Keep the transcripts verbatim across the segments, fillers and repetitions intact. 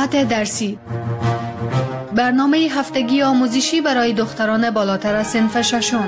ساعت درسی، برنامه هفتگی آموزشی برای دختران بالاتر از صنف ششم.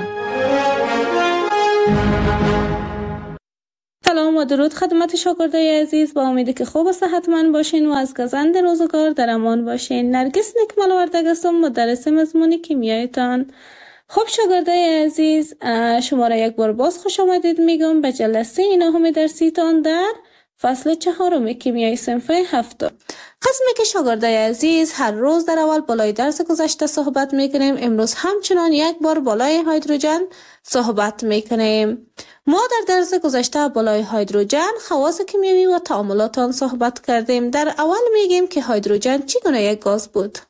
سلام و درود خدمت شاگردای عزیز، با امیدی که خوب و صحتمند باشین و از گزند روزگار در امان باشین. نرگس نکمل وردگ هستم، مدرس مضمون کیمیایتان. خب شاگردای عزیز، شما را یک بار باز خوش آمدید میگم به جلسه نهم درسیتان در فصل چهارم کیمیای صنف هفتم. قسمی که شاگردای عزیز هر روز در اول بالای درس گذشته صحبت میکنیم، امروز همچنان یک بار بالای هیدروژن صحبت میکنیم. ما در درس گذشته بالای هیدروژن، خواص کیمیایی و تعاملات آن صحبت کردیم. در اول میگیم که هیدروژن چگونه یک گاز بود.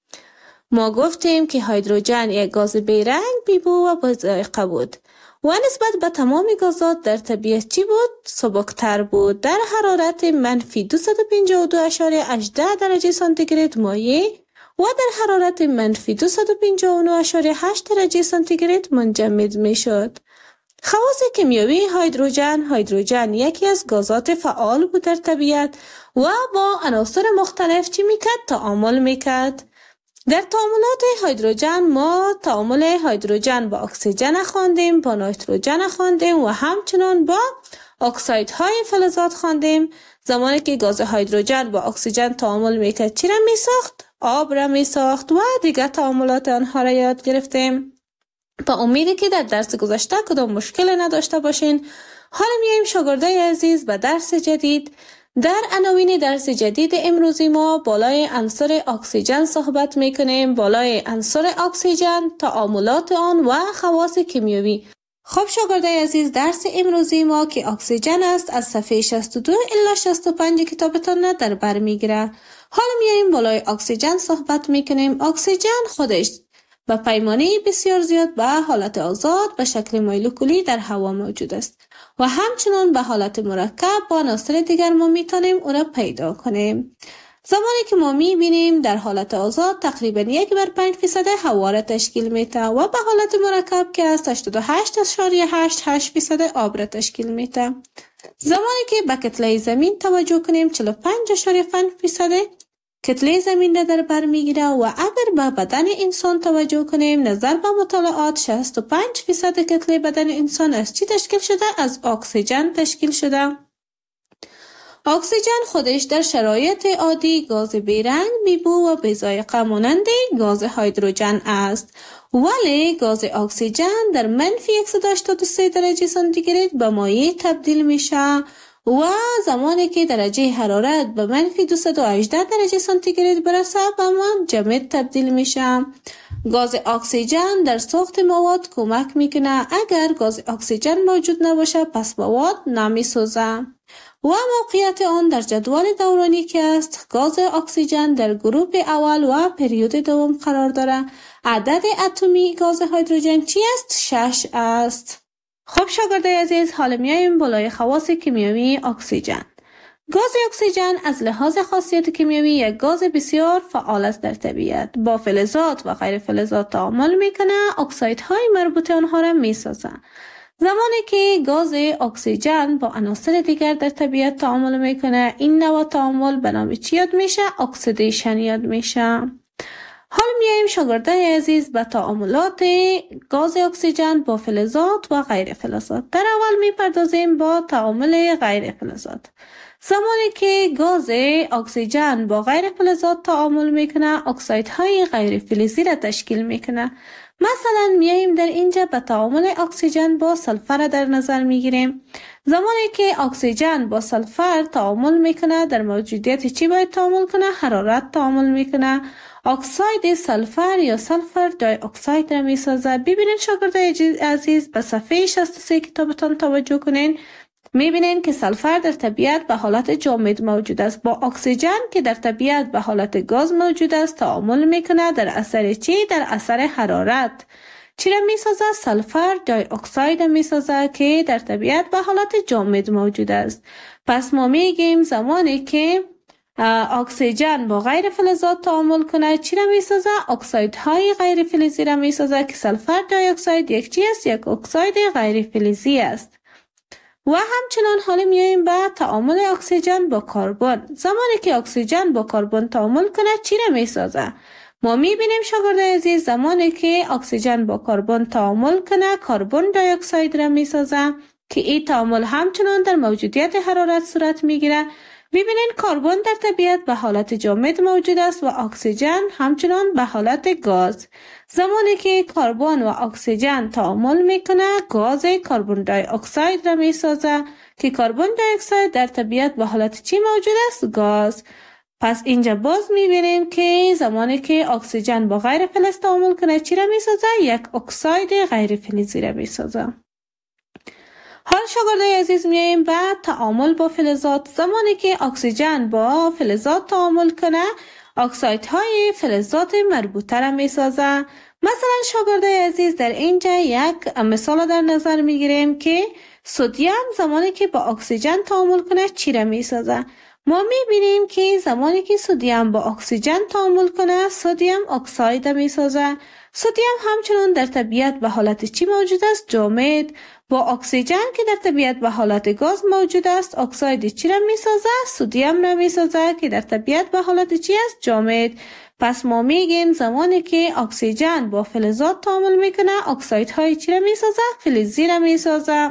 ما گفتیم که هیدروژن یک گاز بیرنگ، بیبو و بذائقه بود و نسبت به تمام گازات در طبیعت چی بود؟ سبکتر بود. در حرارت منفی دویست و پنجاه و دو اعشاریه هجده درجه سانتیگراد مایع و در حرارت منفی دویست و پنجاه و نه اعشاریه هشت درجه سانتیگراد منجمد می شد. خواص کیمیایی هیدروژن: هیدروژن یکی از گازات فعال بود در طبیعت و با عناصر مختلف چی میکرد؟ تعامل میکرد. در تعاملات هیدروژن ما تعامل هیدروژن با اکسیژن خواندیم، با نیتروژن خواندیم و همچنان با اکسایدهای فلزات خواندیم. زمانی که گاز هیدروژن با اکسیژن تعامل میکرد چی را میساخت؟ آب را میساخت و دیگر تعاملات آنها را یاد گرفتیم. با امیدی که در درس گذشته کدام مشکل نداشته باشین. حالا میایم شاگردای عزیز به درس جدید. در عناوین درس جدید امروزی ما بالای عنصر اکسیژن صحبت میکنیم. بالای عنصر اکسیژن، تعاملات آن و خواص کیمیایی. خب شاگردای عزیز، درس امروزی ما که اکسیژن است از صفحه شصت و دو الی شصت و پنج کتابتان در بر میگیره. حالا میایم بالای اکسیژن صحبت میکنیم. اکسیژن خودش به پیمانه بسیار زیاد به حالت آزاد به شکل مولکولی در هوا موجود است و همچنان به حالت مرکب با عناصر دیگر ما میتونیم اون را پیدا کنیم. زمانی که ما میبینیم در حالت آزاد تقریبا یک بر پنج فیصد هوا را تشکیل میده و به حالت مرکب که از هشتاد و هشت اعشاریه هشت هشت فیصد آب را تشکیل میده. زمانی که به کتله زمین توجه کنیم چهل و پنج اعشاریه پنج فیصد کتله زمین را در بر میگیره و اگر به بدن انسان توجه کنیم نظر به مطالعات شصت و پنج فیصد کتله بدن انسان از چی تشکیل شده؟ از اکسیژن تشکیل شده. اکسیژن خودش در شرایط عادی گاز بیرنگ، بیبو و بی‌ذائقه مانند گاز هیدروژن است، ولی گاز اکسیژن در منفی صد و هشتاد و سه درجه سانتیگراد به مایع تبدیل میشه و زمانی که درجه حرارت به منفی دویست و هجده درجه سانتیگراد برسه به منجمد تبدیل میشه. گاز اکسیژن در ساخت مواد کمک میکنه. اگر گاز اکسیژن موجود نباشه پس مواد نمیسوزه. و موقعیت آن در جدول دورانی که است، گاز اکسیژن در گروپ اول و پریود دوم قرار داره. عدد اتمی گاز هیدروژن چی است؟ شش است. خب شاگردای عزیز، حالا میایم بالای خواص کیمیایی اکسیژن. گاز اکسیژن از لحاظ خاصیت کیمیایی یک گاز بسیار فعال است در طبیعت. با فلزات و غیر فلزات تعامل میکنه، اکسایدهای مربوط آنها را میسازه. زمانی که گاز اکسیژن با عناصر دیگر در طبیعت تعامل میکنه، این نوع تعامل به نام چی یاد میشه؟ اکسیدیشن یاد میشه. حالا میاییم شاگردای عزیز به تعاملات گاز اکسیژن با فلزات و غیر فلزات. در اول میپردازیم با تعامل غیر فلزات. زمانی که گاز اکسیژن با غیر فلزات تعامل میکنه، اکسایدهای غیر فلزی را تشکیل میکنه. مثلا میاییم در اینجا به تعامل اکسیژن با سلفر در نظر میگیریم. زمانی که اکسیژن با سلفر تعامل میکنه، در موجودیت چی باید تعامل کنه؟ حرارت تعامل میکنه. اکساید سلفر یا سلفر دای اکساید را میسازه. ببینید شاگردای عزیز، به صفحه شصت و سه کتابتان توجه کنین. میبینین که سلفر در طبیعت به حالت جامد موجود است. با اکسیژن که در طبیعت به حالت گاز موجود است تعامل میکنه. در اثر چی؟ در اثر حرارت. چی را میسازه؟ سلفر دای اکساید میسازه که در طبیعت به حالت جامد موجود است. پس ما میگیم زمانی که اکسیژن با غیر فلزات تعامل کنه چی را میسازه؟ اکسایدهای غیر فلزی را میسازه که سلفر دای اکساید یک چی است؟ یک اکساید غیر فلزی است. و همچنان حالا میاییم به تعامل اکسیژن با کربن. زمانی که اکسیژن با کربن تعامل کنه چی را میسازه؟ ما میبینیم شاگردای عزیز زمانی که اکسیژن با کربن تعامل کنه کربن دی اکساید را میسازه که این تعامل همچنان در موجودیت حرارت صورت میگیره. میبینین کربن در طبیعت به حالت جامد موجود است و اکسیژن همچنان به حالت گاز. زمانی که کربن و اکسیژن تعامل میکنه گاز کربن دی اکساید را میسازه که کربن دی اکساید در طبیعت به حالت چی موجود است؟ گاز. پس اینجا باز میبینیم که زمانی که اکسیژن با غیر فلز تعامل کنه چی را میسازه؟ یک اکساید غیر فلزی را میسازه. حال شاگردای عزیز میاییم به تعامل با فلزات. زمانی که اکسیژن با فلزات تعامل کنه اکسایدهای فلزات مربوطه را میسازه. مثلا شاگردای عزیز در اینجا یک مثال در نظر میگیریم که سدیم زمانی که با اکسیژن تعامل کنه چی را میسازه؟ ما میبینیم که زمانی که سدیم با اکسیژن تعامل کنه سدیم اکساید میسازه. سدیم همچنان در طبیعت به حالت چی موجود است؟ جامد. با اکسیژن که در طبیعت به حالت گاز موجود است اکساید چی را میسازه؟ سدیم را میسازه که در طبیعت به حالت چی است؟ جامد. پس ما میگیم زمانی که اکسیژن با فلزات تعامل میکنه اکسایدهای چی را میسازه؟ فلزی را میسازه.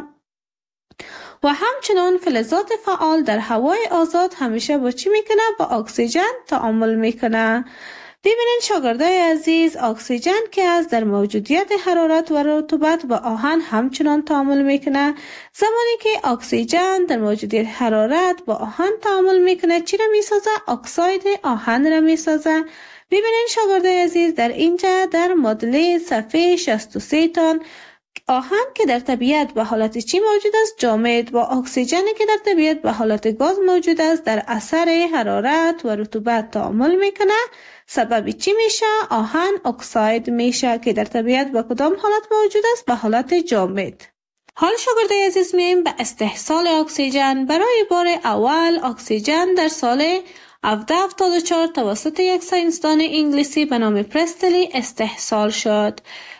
و همچنان فلزات فعال در هوای آزاد همیشه با چی میکنه؟ با اکسیژن تعامل میکنه. ببینید شاگردای عزیز اکسیژن که از در موجودیت حرارت و رطوبت با آهن همچنان تعامل میکنه. زمانی که اکسیژن در موجودیت حرارت با آهن تعامل میکنه چی را میسازه؟ اکساید آهن را میسازه. ببینید شاگردای عزیز در اینجا در معادله صفحه شصت و سه تان آهن که در طبیعت به حالت چی موجود است؟ جامد. با اکسیژنی که در طبیعت به حالت گاز موجود است در اثر حرارت و رطوبت تعامل میکنه سبب چی میشه؟ آهن اکساید میشه که در طبیعت به کدام حالت موجود است؟ به حالت جامد. حال شاگردای عزیز میایم به استحصال اکسیژن. برای بار اول اکسیژن در سال هفده هفتاد و چهار توسط یک ساینسدان انگلیسی به نام پرستلی استحصال شد.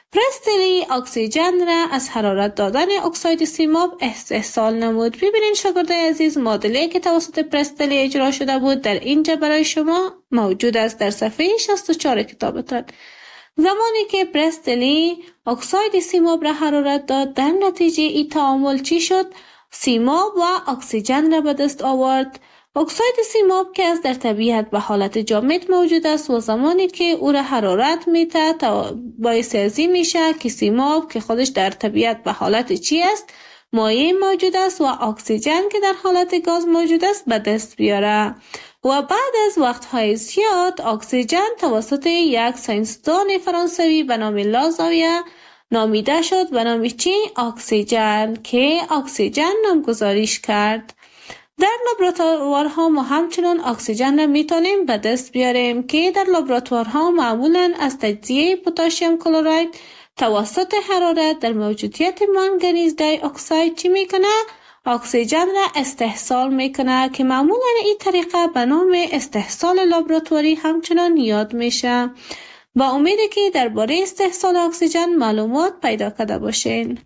پرستلی اکسیژن را از حرارت دادن اکساید سیماب استحصال نمود. ببینید شاگردای عزیز معادله که توسط پرستلی اجرا شده بود در اینجا برای شما موجود است در صفحه شصت و چهار کتابتان. زمانی که پرستلی اکساید سیماب را حرارت داد در نتیجه این تعامل چی شد؟ سیماب و اکسیژن را به دست آورد. اکساید سیماب که از در طبیعت به حالت جامد موجود است و زمانی که او را حرارت میده باعث ازی میشه که سیماب که خودش در طبیعت به حالت چی است؟ مایع موجود است و اکسیژن که در حالت گاز موجود است به دست بیاره. و بعد از وقتهای زیاد اکسیژن توسط یک ساینسدان فرانسوی به نام لازاویه نامیده شد به نام چی؟ اکسیژن که اکسیژن نامگذاریش کرد. در لابراتوارها ما همچنان اکسیژن را میتونیم به دست بیاریم که در لابراتوارها معمولا از تجزیه پتاسیم کلراید توسط حرارت در موجودیت منگنیز دی اکساید چی میکنه؟ اکسیژن را استحصال میکنه که معمولا این طریقه به نام استحصال لابراتواری همچنان یاد میشه. با امید که درباره استحصال اکسیژن معلومات پیدا کرده باشین.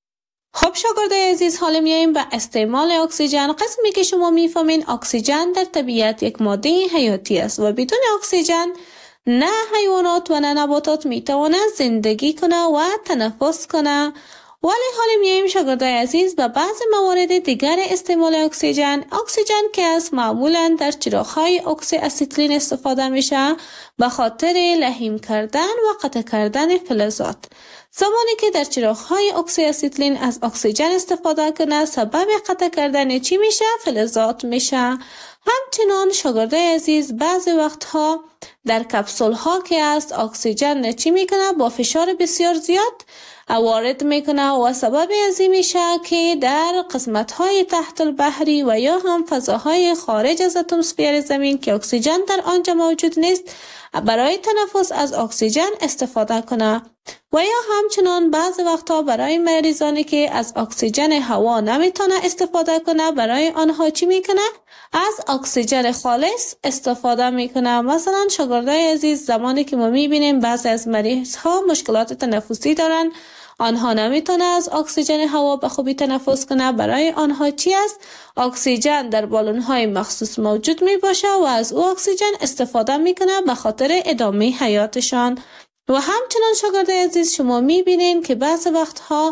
خب شاگردای عزیز حالا میاییم به استعمال اکسیژن. قسمی که شما میفهمین اکسیژن در طبیعت یک ماده حیاتی است و بدون اکسیژن نه حیوانات و نه نباتات میتوانند زندگی کنه و تنفس کنه. ولی حالا میاییم شاگردای عزیز به بعض موارد دیگر استعمال اکسیژن. اکسیژن که از معمولا در چراغ‌های اکسی استیلین استفاده میشه به خاطر لحیم کردن و قطع کردن فلزات. زمانی که در چراغ‌های اکسی استیلین از اکسیژن استفاده کنه سبب قطع کردن چی میشه؟ فلزات میشه. همچنان شاگردای عزیز بعضی وقتها در کپسول ها که است اکسیژن چی میکنه؟ با فشار بسیار زیاد وارد میکنه و سبب ازی میشه که در قسمت های تحت البحری و یا هم فضاهای خارج از اتمسفر زمین که اکسیژن در آنجا موجود نیست برای تنفس از اکسیژن استفاده کنه. و یا همچنان بعض وقتا برای مریضانی که از اکسیژن هوا نمیتونه استفاده کنه برای آنها چی میکنه؟ از اکسیژن خالص استفاده میکنه. مثلا شاگردای عزیز زمانی که ما میبینیم بعضی از مریض ها مشکلات تنفسی دارن آنها نمیتونه از اکسیژن هوا به خوبی تنفس کنه. برای آنها چی است؟ اکسیژن در بالون های مخصوص موجود می باشه و از او اکسیژن استفاده میکنه به خاطر ادامه حیاتشان. و همچنان شاگردای عزیز شما میبینین که بعض وقتها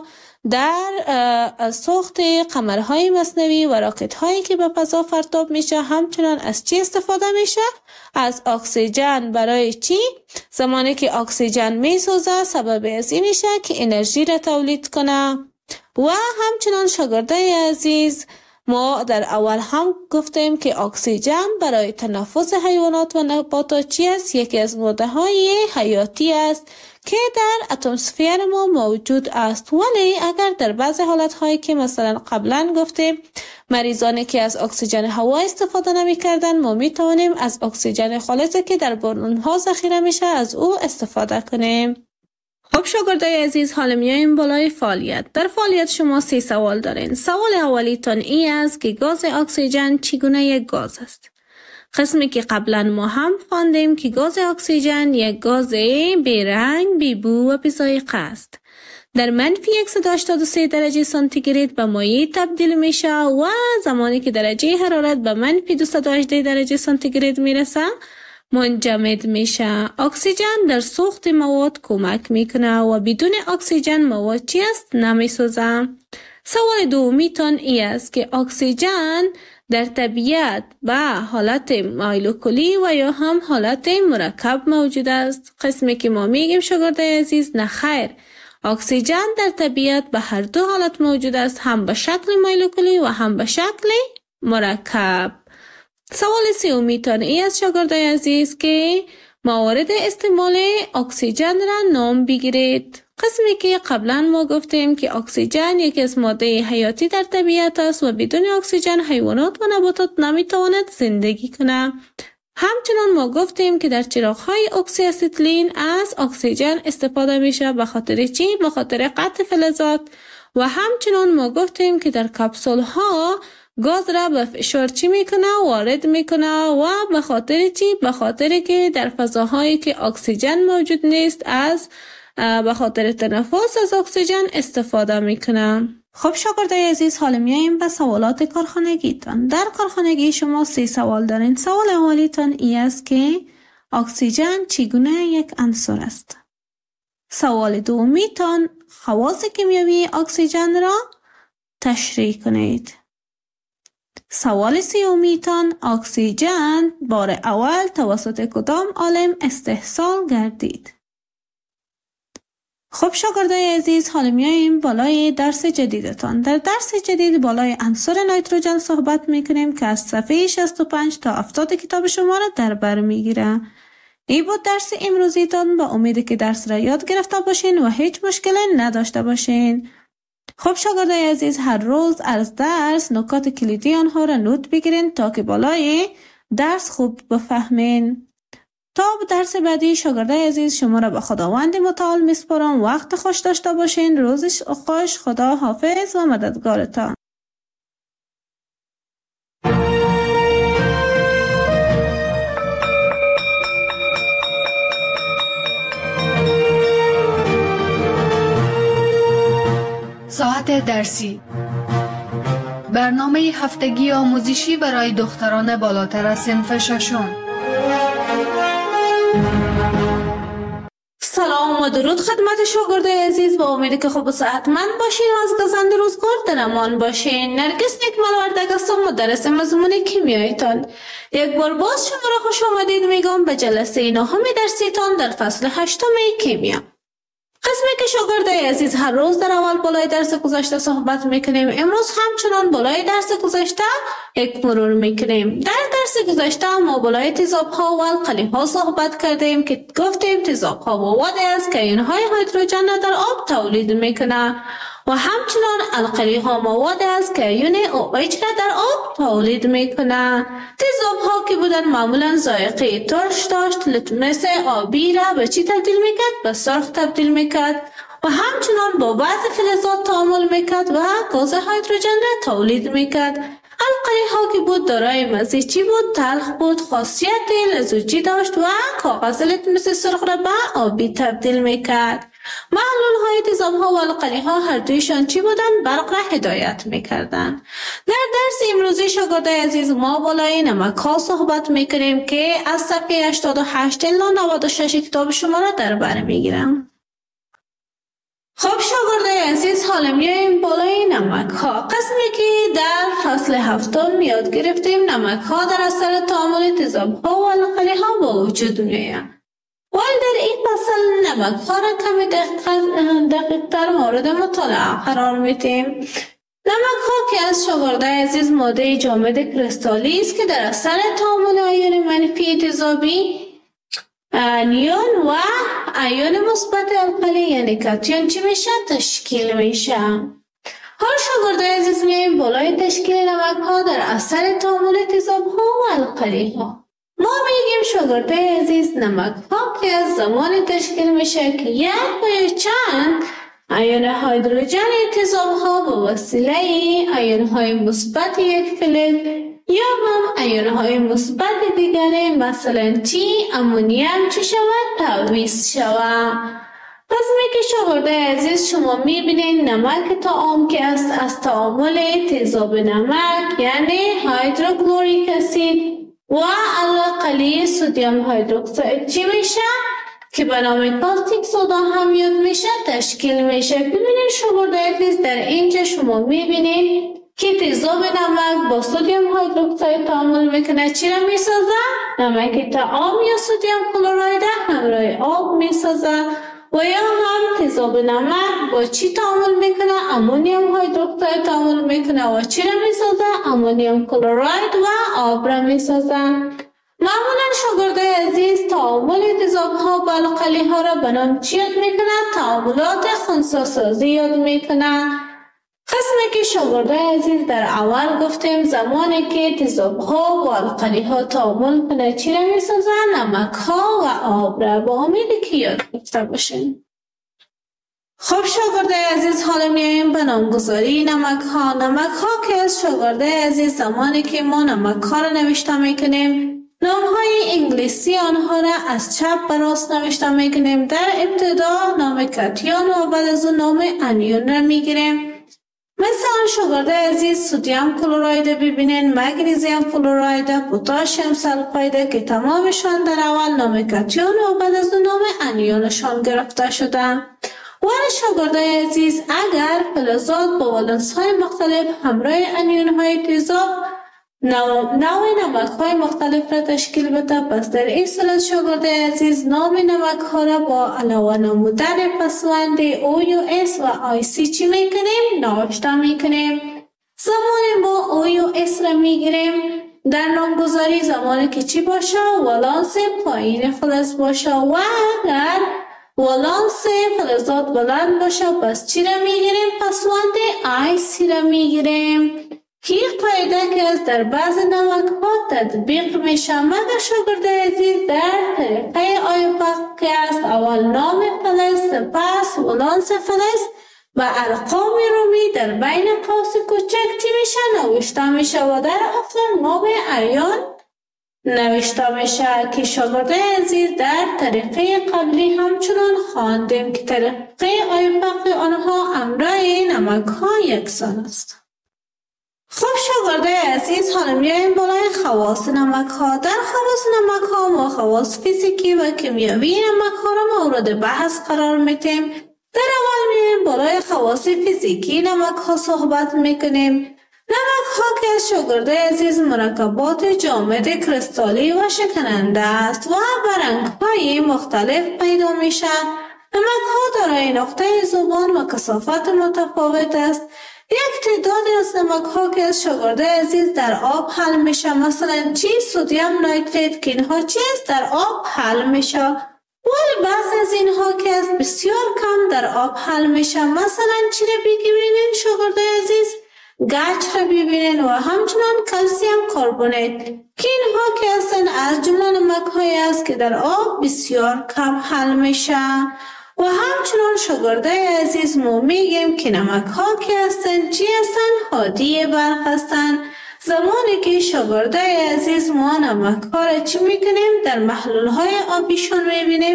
در ساخت قمرهای مصنوعی و راکت هایی که به فضا پرتاب میشه همچنان از چی استفاده میشه؟ از اکسیژن. برای چی؟ زمانی که اکسیژن میسوزه سبب از این میشه که انرژی را تولید کنه. و همچنان شاگردای عزیز ما در اول هم گفتیم که اکسیژن برای تنفس حیوانات و نباتات چی است؟ یکی از ماده های حیاتی است که در اتمسفر ما موجود است. ولی اگر در بعض حالت هایی که مثلا قبلا گفتیم مریضانی که از اکسیژن هوا استفاده نمی کردن ما می توانیم از اکسیژن خالصی که در بالون ها ذخیره میشه از او استفاده کنیم. خب شاگردای عزیز حالا میایم بالای فعالیت. در فعالیت شما سه سوال دارین. سوال اولیتان این است که گاز اکسیژن چگونه یک گاز است؟ قسمی که قبلا ما هم خواندیم که گاز اکسیژن یک گاز بیرنگ، بی بو و بی ذائقه است. در منفی صد و هشتاد و سه درجه سانتیگراد به مایع تبدیل میشه و زمانی که درجه حرارت به منفی دویست و هجده درجه سانتیگراد میرسه منجمد میشه. اکسیژن در سوخت مواد کمک میکنه و بدون اکسیژن مواد چی است؟ نمیسوزه. سوال دومیتان ای است که اکسیژن در طبیعت به حالت مولکولی و یا هم حالت مرکب موجود است. قسمی که ما میگیم شاگردای عزیز نه خیر، اکسیژن در طبیعت به هر دو حالت موجود است، هم به شکل مولکولی و هم به شکل مرکب. سوال سومیتان ای است شاگردای عزیز که موارد استعمال اکسیژن را نام بگیرید. قسمی که قبلا ما گفتیم که اکسیژن یکی از ماده حیاتی در طبیعت است و بدون اکسیژن حیوانات و نباتات نمیتواند زندگی کنند. همچنان ما گفتیم که در چراغ‌های اکسی استیلین از اکسیژن استفاده میشه به خاطر چی؟ به خاطر قطع فلزات. و همچنان ما گفتیم که در کپسول ها گاز را به فشار چی میکنه؟ وارد میکنه و به خاطر چی؟ به خاطر که در فضاهایی که اکسیژن موجود نیست از به خاطر تنفس از اکسیژن استفاده میکنه. خب شاگردای عزیز حالا میاییم به سوالات کارخانگیتان. در کارخانگی شما سه سوال دارین. سوال اولیتان ای است که اکسیژن چگونه یک عنصر است؟ سوال دومیتان خواص کیمیایی اکسیژن را تشریح کنید. سوال سومیتان اکسیژن بار اول توسط کدام عالم استحصال گردید؟ خب شاگردای عزیز حالا میاییم بالای درس جدیدتان. در درس جدید بالای عنصر نیتروژن صحبت میکنیم که از صفحه شصت و پنج تا هفتاد کتاب شما را در بر میگیره. این بود درس امروزیتان. با امید که درس را یاد گرفته باشین و هیچ مشکلی نداشته باشین. خب شاگردای عزیز هر روز از درس نکات کلیدی آنها را نوت بگیرین تا که بالای درس خوب بفهمین. تا درس بعدی شاگردای عزیز شما را به خداوند متعال میسپارم. وقت خوش داشته باشین. روزش خوش. خدا حافظ و مددگارتان. ساعت درسی برنامه هفتگی آموزشی برای دختران بالاتر از صنف ششم. سلام و درود خدمت شاگردای عزیز. با امید که خوب و صحتمند باشین و از گزند روزگار در امان باشین. نرگس نکمل وردگ هستم، مدرس مضمون کیمیایتان. یک بار باز شما را خوش آمدید میگم به جلسه نهم درسیتان در فصل هشتم کیمیا. قسمی که شاگردای عزیز هر روز در اول بالای درس گذشته صحبت میکنیم، امروز همچنان بالای درس گذشته یک مرور میکنیم. در درس گذشته ما بالای تیزاب ها و القلی ها صحبت کردیم که گفتیم تیزاب ها مواد است که اینهای هیدروژن در آب تولید میکنه و همچنان القلی ها مواد است که ایون OH را در آب تولید میکنه. تیزاب ها که بودن معمولا ذائقه ترش داشت، لتمس آبی را به چی تبدیل میکرد؟ به سرخ تبدیل میکرد و همچنان با بعض فلزات تعامل میکرد و گاز هیدروژن را تولید میکرد. القلی ها که بود دارای مزه چی بود؟ تلخ بود، خاصیت لزوجی داشت و کاغذ لتمس سرخ را به آبی تبدیل میکرد. محلول های تیزاب تیزاب‌ها و القلی‌ها هر دویشان چی بودند؟ برق را هدایت می‌کردند. در درس امروزی شاگردای عزیز ما بالای نمک‌ها صحبت می‌کنیم که از صفحه هشتاد و هشت الی نود و شش کتاب شما را در بر می‌گیرم. خب شاگردای عزیز حالا میایم بالای نمک ها، قسمی که در فصل هفتم یاد گرفتیم نمک ها در اثر تعامل تیزاب ها و القلی ها با وجود میآیند. ولی در این فصل نمک ها را کمی دقیق تر مورد مطالعه قرار میدیم. نمک ها که از شاگردای عزیز ماده جامد کریستالی است که در اثر تعامل آیون منفی تیزابی انیون و ایون مثبت القلی یعنی کاتیون چی میشه؟ تشکیل میشه. حال شاگردای عزیز میایم بالای تشکیل نمک ها در اثر تعامل تیزاب ها و القلی ها. ما میگیم شاگردای عزیز نمک ها که از زمان تشکیل میشه که یک و چند ایون هیدروژن تیزاب ها به وسیله ایون های مثبت یک فلز یا هم ایون های مثبت دیگری مثلا تی امونیم چی شود؟ تعویض شود. قسمی که شاگردای عزیز شما میبینید نمک طعام که است از تعامل تیزاب نمک یعنی هیدروکلوریک اسید و القلی سدیم هیدروکساید چی میشه؟ که به نام کاستیک سودا هم یاد میشه تشکیل میشه. ببینید شاگردای عزیز در اینجا شما میبینید که تیزاب نمک با سدیم هیدروکساید تعامل میکنه چی را میسازه؟ نمک طعام یا سدیم کلراید همراه آب میسازه و یا هم تیزاب نمک با چی تعامل میکنه؟ امونیم هیدروکساید تعامل میکنه و چی را میسازه؟ امونیم کلراید و آب را میسازه. معمولا شاگردای عزیز تعامل تیزاب ها با القلی ها را به نام چی یاد میکنه؟ تعاملات خنثی سازی یاد میکنه. قسمی که شاگردای عزیز در اول گفتیم زمانی که تیزاب ها و القلی ها تعامل کنه چی را میسازه؟ نمک ها و آب را. با امیدی که یاد گرفته باشین. خب شاگردای عزیز حالا میایم به نامگذاری نمک ها. نمک ها که از شاگردای عزیز زمانی که ما نمک ها را نوشته میکنیم نام های انگلیسی آنها را از چپ به راست نوشته میکنیم. در ابتدا نام کاتیون و بعد از اون نام انیون را میگیریم. مثلا شاگردای عزیز سدیم کلراید ببینین، مگنیزیم کلراید، پتاسیم سلفاید که تمامشان در اول نام کاتیون و بعد از اون نام انیونشان گرفته شده. ولی شاگردای عزیز اگر فلزات با ولنس های مختلف همراه انیون های تیزاب نوع نمک های مختلف را تشکیل بده، پس در این صورت شاگردای عزیز نام نمک ها را با علاوه نمودن پسوند او یو اس و آی سی چی میکنیم؟ نوشته میکنیم. زمان ما او یو اس را میگیریم در نامگذاری زمانی که چی باشه؟ ولانس پایین فلز باشه و اگر ولانس فلزات بلند باشه پس چی را میگیریم؟ پسوند آی سی را میگیریم. یک قاعده که از در بعض نمک ها تطبیق میشه مگر شاگردای عزیز در طریقه آیوپاک که است اول نام فلز سپس ولانس فلز و ارقام رومی در بین قوس کوچک چی میشه؟ نوشته میشه و در آخر نام ایون نوشته میشه که شاگردای عزیز در طریقه قبلی همچنان خواندیم که طریقه آیوپاک آنها امرای نمک ها یکسان است. خب شاگردای عزیز حالا میایم بالای خواص نمک ها. در خواص نمک ها ما خواص فیزیکی و کیمیایی نمک ها را مورد بحث قرار میدیم. در اول میایم بالای خواص فیزیکی نمک ها صحبت میکنیم. نمک ها که از شاگردای عزیز مرکبات جامد کریستالی و شکننده است و برنگ های مختلف پیدا میشه. نمک ها دارای نقطه ذوبان و کثافت متفاوت است. یک تعدادی از نمک ها که از شاگردای عزیز در آب حل میشه مثلا چی؟ سدیم نایتریت که اینها چی است؟ در آب حل میشه. ولی بعض از اینها که از بسیار کم در آب حل میشه مثلا چی را بگیرین شاگردای عزیز؟ گچ را ببینین و همچنان کلسیم کربونات که اینها که هستن از جمله نمک هایی است که در آب بسیار کم حل میشه. و همچنان شاگردای عزیز ما میگیم که نمک ها که هستن چی هستن؟ هادی برق هستن. زمانی که شاگردای عزیز ما نمک ها را چی میکنیم؟ در محلول های آبیشان میبینیم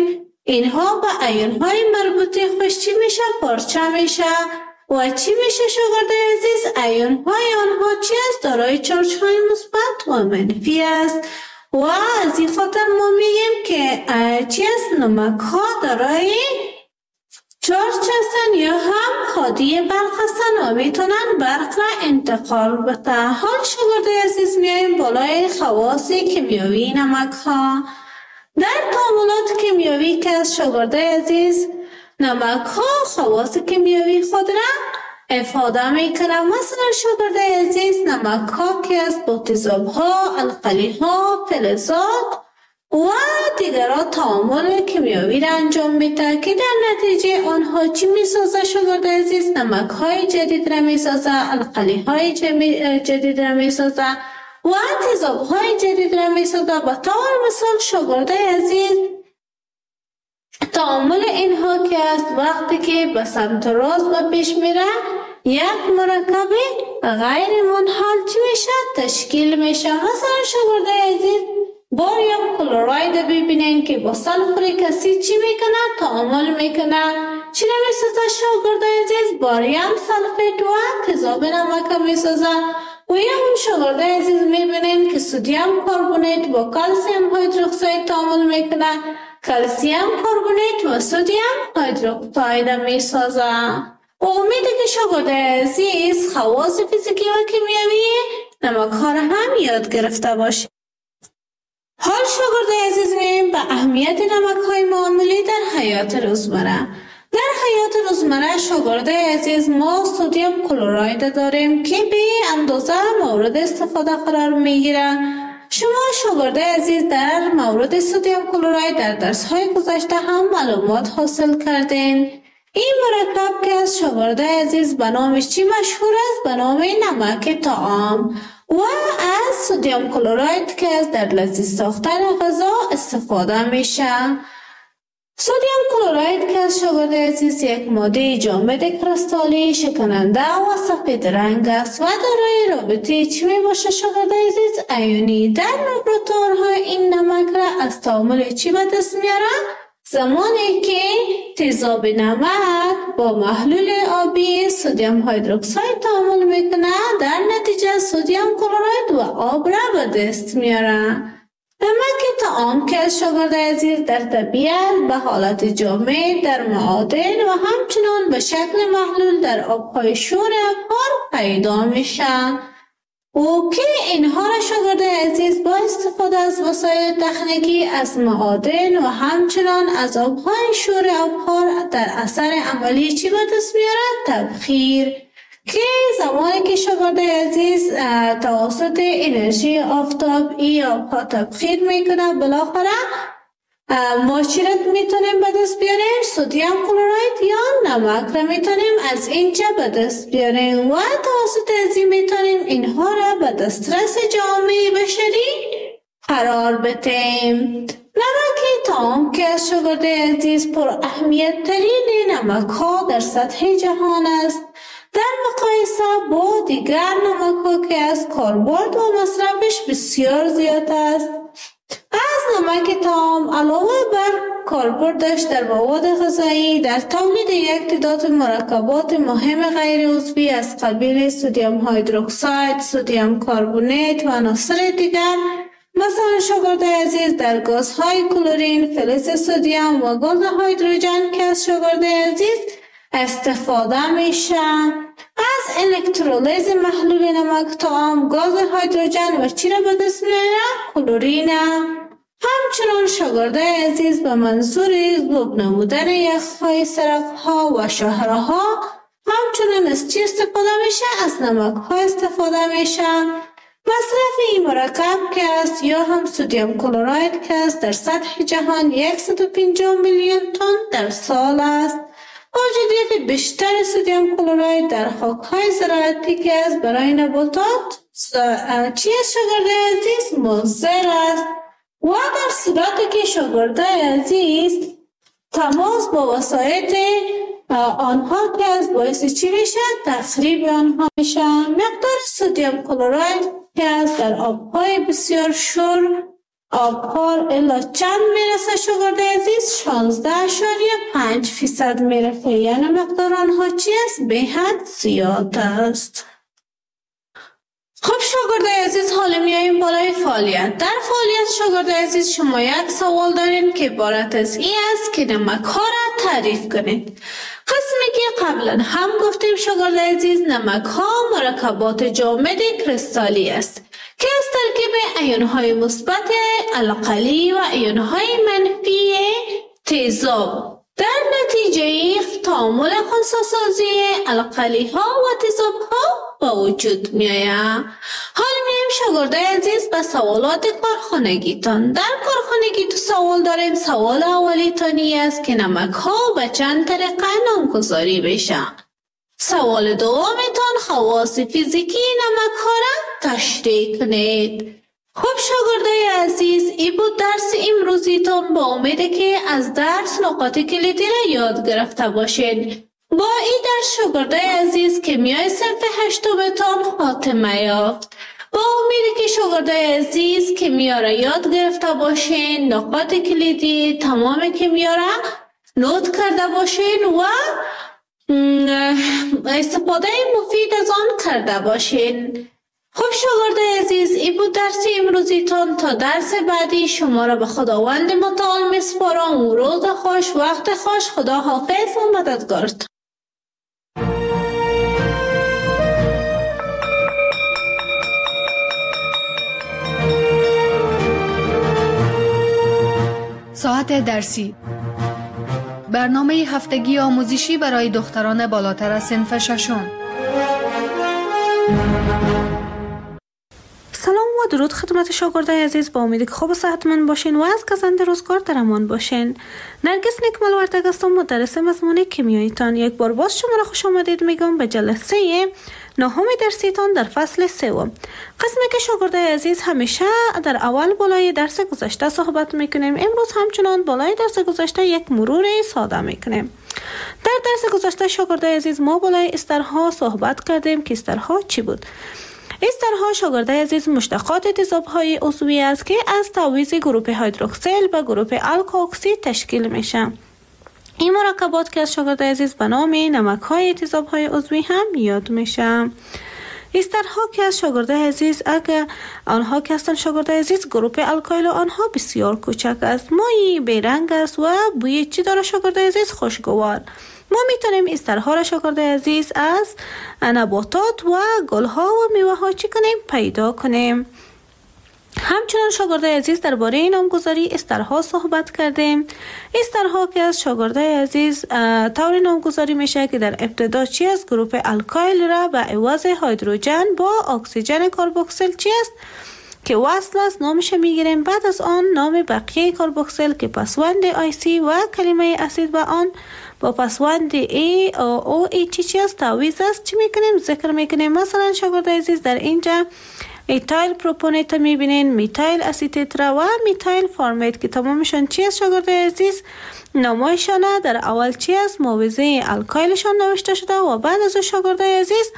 اینها به ایونهای مربوطه خوش چی میشه؟ پارچه میشه. و چی میشه شاگرد عزیز؟ ایونهای آنها چی است؟ دارای چارج‌های مثبت و منفی است. و از این خاطر ما میگیم که چی است؟ نمک ها دارای چارج هستن یا هم خادی برق هستن و میتونن برق را انتقال بده. حال شاگرد عزیز میایم بالای خواص کیمیایی نمک ها. در تعاملات کیمیایی که از شاگرد عزیز نمک ها خواص کیمیایی خود را افاده میکنه. مثلا شاگرد عزیز نمک ها که از با تیزاب ها، القلی ها، فلزات و دیگرها تعامل کیمیایی را انجام میده که در نتیجه آنها چی میسازه شاگرد عزیز؟ نمک های جدید را میسازه، القلی های جدید را میسازه و تیزاب های جدید را میسازه. به طور مثال شاگرد عزیز تعامل اینها که است وقتی که به سمت راست و پیش میره یک مرکب غیر منحل چی میشه؟ تشکیل میشه. مثلا شاگرد عزیز باریوم کلوراید ببینین که با سلفوریک اسید چی میکنه؟ تعامل میکنه. چی میسازه شاگرد عزیز؟ باریوم سلفیت و تیزاب نمک میسازه. و یا هم شاگرد عزیز میبینین که سدیم کربونیت با کلسیم هیدروکساید تعامل میکنه. کلسیم کربونیت و سدیم هیدروکساید میسازه. و امیده که شاگرد عزیز خواص فیزیکی و کیمیایی نمک ها را هم یاد گرفته باشه. حال شاگرد عزیز میایم به اهمیت نمک های معاملی در حیات روزمره. در حیات روزمره شاگرد عزیز ما سدیم کلوراید داریم که به اندازه مورد استفاده قرار میگیره. شما شاگرد عزیز در مورد سدیم کلوراید در درس های گذشته هم معلومات حاصل کردین. این مرکب که از شاگرد عزیز به نامش چی مشهور است؟ به نام نمک طعام. و از سدیم کلوراید که از در لذیذ ساختن غذا استفاده میشه. سدیم کلوراید که از شاگرد عزیز یک ماده جامد کریستالی شکننده و سفید رنگ است و دارای رابطه چی می باشه شاگرد عزیز؟ ایونی. در لابراتوارها این نمک را از تعامل چی به دست میاره؟ زمانی که تیزاب نمک با محلول آبی سدیم هیدروکساید تعامل میکنه در نتیجه سدیم کلوراید و آب را به دست میاره. نمک طعام که از شاگرد عزیز در طبیعت به حالت جامد در معادن و همچنان به شکل محلول در آبهای شور ابحار پیدا میشه. و که اینها را شاگرد عزیز با استفاده از وسایل تکنیکی از معادن و همچنان از آبهای شور ابحار در اثر عملی چی به دست میاره؟ تبخیر. که زمانی که شاگرد عزیز توسط انرژی آفتاب ای آبها تبخیر میکنه بالاخره ما چی را میتونیم به دست بیاریم؟ سدیم کلوراید یا نمک را میتونیم از اینجا به دست بیاریم و توسط ازی میتونیم اینها را به دسترس جامعه بشری قرار بدیم. نمک طعام که از شاگرد عزیز پر اهمیت ترین نمک ها در سطح جهان است در مقایسه با دیگر نمک ها که از کاربرد و مصرفش بسیار زیاد است. از نمک طعام علاوه بر کاربردش در مواد غذایی در تولید یک تعداد مرکبات مهم غیر عضوی از قبیل سدیم هیدروکساید، سدیم کربونیت و عناصر دیگر مثلا شاگرد عزیز در گازهای کلورین، فلز سدیم و گاز هیدروژن که از شاگرد عزیز استفاده میشه. از الکترولیز محلول نمک طعام گاز هیدروژن و چی را به دست میاره؟ کلورین. همچنان شاگرد عزیز به منظور ذوب نمودن یخهای سرک‌ها و شاهره‌ها همچنان از چی استفاده میشه؟ از نمک ها استفاده میشه. مصرف این مرکب که است یا هم سدیم کلوراید که است در سطح جهان صد و پنجاه میلیون تن در سال است. موجودیت بیشتر سدیم کلوراید در خاک‌های زراعتی که است برای نباتات چی است شاگرد عزیز؟ مضر است. و در صورتی که شاگرد عزیز تماس با وسایل آنها که از باعث چی میشه؟ تخریب آنها میشه. مقدار سدیم کلوراید که از در آبهای بسیار شور آبخور الا چند میرسه شاگرد عزیز؟ شانزده اشاریه پنج فیصد میرسه، یعنی مقدار آنها چی است؟ به حد زیاد است. خب شاگرد عزیز حالا میاییم بالای فعالیت. در فعالیت شاگرد عزیز شما یک سوال دارین که عبارت از این است که نمک ها را تعریف کنید. قسمی که قبلا هم گفتیم شاگرد عزیز نمک ها مرکبات جامد کریستالی است که از ترکیب ایون های مثبت القلی و ایون های منفی تیزاب در نتیجه تعامل خنثی‌سازی القلی ها و تیزاب ها با وجود می آید. حال میایم شاگرد عزیز به سوالات کارخانگیتان. در کارخانگی تو سوال داریم. سوال اولی تانی است که نمک ها به چند طریقه نامگذاری بشه. سوال دومتان خواص فیزیکی نمک ها را تشریح کنید. خب شاگردای عزیز ای بود درس امروزیتان. با امیده که از درس نقاط کلیدی را یاد گرفته باشین. با این درس شاگردای عزیز که میای صنف هشتمتان خاتمه یافت. با امیده که شاگردای عزیز که میاره یاد گرفته باشین، نقاط کلیدی تمام که میاره نوت کرده باشین و استفاده مفید از آن کرده باشین. خب شاگردای عزیز این بود درس امروزیتان. تا درس بعدی شما را به خداوند متعال میسپارم. روز خوش، وقت خوش، خدا حافظ و مددگارتان. ساعت درسی برنامه هفتگی آموزشی برای دختران بالاتر از صنف ششم. سلام و درود خدمت شاگردای عزیز. با امیدی که خوب و صحتمند باشین و از گزند روزگار در امان باشین. نرگس نیکمل وردگ هستم، مدرس مضمون کیمیاییتان. یک بار باز شما را خوش آمدید میگم به جلسه نهم درسیتان در فصل سوم. قسمی که شاگردای عزیز همیشه در اول بالای درس گذشته صحبت میکنیم. امروز همچنان بالای درس گذشته یک مرور ساده میکنیم. در درس گذشته شاگردای عزیز ما بالای استرها صحبت کردیم که استرها چی بود؟ استرها شاگردای عزیز مشتقات تیزاب‌های عضوی است که از تعویض گروپ هیدروکسیل به گروپ الکاکسید تشکیل میشه. این مرکبات که از شاگردای عزیز به نام نمک‌های تیزاب‌های عضوی هم یاد میشه. استرها که از شاگردای عزیز اگه آنها که هستن شاگردای عزیز گروپ الکایل آنها بسیار کوچک است. مایی بیرنگ است و بوی چی داره شاگردای عزیز؟ خوشگوار. ما میتونیم استرها را شاگردای عزیز از نباتات و گلها و میوه ها چی کنیم؟ پیدا کنیم. همچنان شاگردای عزیز درباره نامگذاری استرها صحبت کردیم. استرها که از شاگردای عزیز طور نامگذاری میشه که در ابتدا چی از گروپ الکایل را به عوض هیدروژن با اکسیژن کربوکسیل چی است که وصل است نامش میگیریم. بعد از آن نام بقیه کربوکسیل که پسوند آی سی و کلمه اسید و آن با پسوند ای او او ای چی چی است تعویض است چی میکنیم؟ ذکر میکنیم. مثلا شاگردای عزیز در اینجا ایتایل پروپونیت میبینین، میتایل اسیتیترا و میتایل فارمیت که تمامشان چی است شاگردای عزیز؟ نامایشانه در اول چی است؟ موضع الکایلشان نوشته شده و بعد از او شاگردای عزیز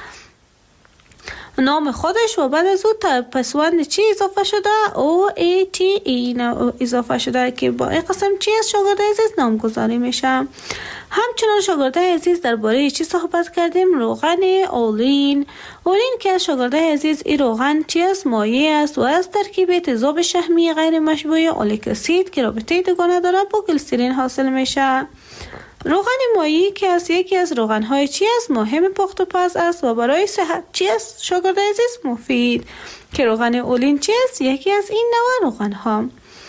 نام خودش و بعد از او تا پسوند چی اضافه شده؟ او ای تی ای اضافه شده که با این قسم چی است شاگردای عزیز؟ نامگذاری میشه. همچنان شاگردای عزیز درباره چی صحبت کردیم؟ روغن اولین. اولین که از شاگردای عزیز این روغن چی است؟ مایع است و از ترکیب تیزاب شحمی غیر مشبوع اولیک اسید که رابطه دوگانه داره با گلیسرین حاصل میشه. روغن مایعی که از یکی از روغن‌های چی است؟ مهم پخت و پز است و برای صحت چی است شاگردای عزیز؟ مفید. که روغن اولین چی است؟ یکی از این نوع روغن‌ها.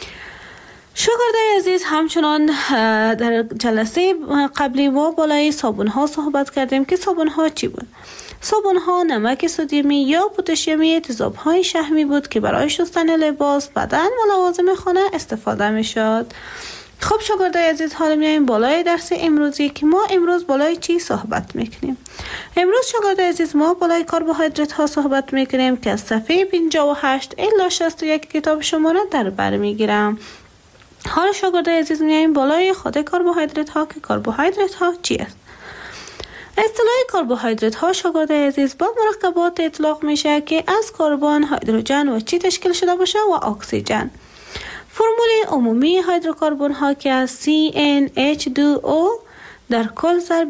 شاگردای عزیز همچنان در جلسه قبلی ما بالای صابون‌ها صحبت کردیم که صابون‌ها چی بود؟ صابون‌ها نمک سدیمی یا پتاسیمی تیزاب‌های شحمی بود که برای شستن لباس، بدن و لوازم خانه استفاده می‌شد. خب شاگردای عزیز حالا میایم بالای درس امروزی که ما امروز بالای چی صحبت میکنیم؟ امروز شاگردای عزیز ما بالای کربوهیدرات ها صحبت میکنیم که از صفحه پنجاه و هشت الی شصت و یک کتاب شما را در بر میگیرم. حالا شاگردای عزیز میایم بالای خود کربوهیدرات ها که کربوهیدرات ها چی است؟ اصطلاح کربوهیدرات ها شاگردای عزیز با مرکبات اطلاق میشه که از کربن، هیدروژن و چی تشکیل شده باشه و اکسیژن. فرمول عمومی هیدروکربن ها که از سی ان اچ دو او در کل ضرب